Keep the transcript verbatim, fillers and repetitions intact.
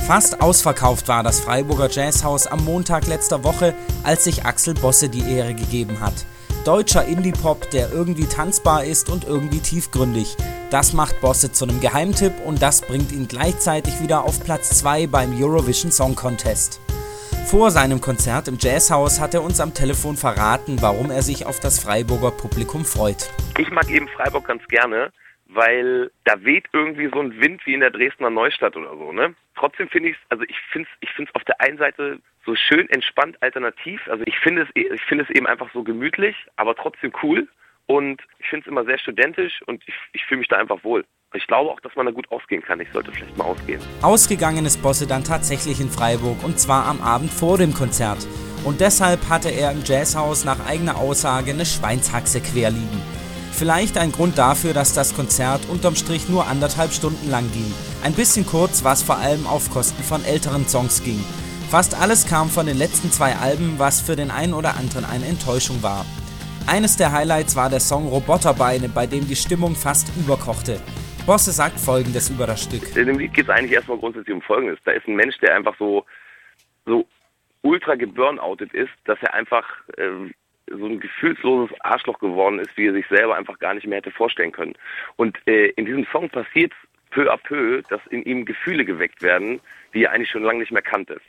Fast ausverkauft war das Freiburger Jazzhaus am Montag letzter Woche, als sich Axel Bosse die Ehre gegeben hat. Deutscher Indie-Pop, der irgendwie tanzbar ist und irgendwie tiefgründig. Das macht Bosse zu einem Geheimtipp und das bringt ihn gleichzeitig wieder auf Platz zwei beim Eurovision Song Contest. Vor seinem Konzert im Jazzhaus hat er uns am Telefon verraten, warum er sich auf das Freiburger Publikum freut. Ich mag eben Freiburg ganz gerne, weil da weht irgendwie so ein Wind wie in der Dresdner Neustadt oder so, ne? Trotzdem finde ich es, also ich finde es ich finde es auf der einen Seite so schön entspannt alternativ. Also ich finde es ich finde es eben einfach so gemütlich, aber trotzdem cool. Und ich finde es immer sehr studentisch und ich, ich fühle mich da einfach wohl. Ich glaube auch, dass man da gut ausgehen kann. Ich sollte vielleicht mal ausgehen. Ausgegangen ist Bosse dann tatsächlich in Freiburg und zwar am Abend vor dem Konzert. Und deshalb hatte er im Jazzhaus nach eigener Aussage eine Schweinshaxe quer liegen. Vielleicht ein Grund dafür, dass das Konzert unterm Strich nur anderthalb Stunden lang ging. Ein bisschen kurz, was vor allem auf Kosten von älteren Songs ging. Fast alles kam von den letzten zwei Alben, was für den einen oder anderen eine Enttäuschung war. Eines der Highlights war der Song Roboterbeine, bei dem die Stimmung fast überkochte. Bosse sagt Folgendes über das Stück. In dem Lied geht es eigentlich erstmal grundsätzlich um Folgendes. Da ist ein Mensch, der einfach so, so ultra geburnoutet ist, dass er einfach äh, so ein gefühlsloses Arschloch geworden ist, wie er sich selber einfach gar nicht mehr hätte vorstellen können. Und äh, in diesem Song passiert peu à peu, dass in ihm Gefühle geweckt werden, die er eigentlich schon lange nicht mehr kannte.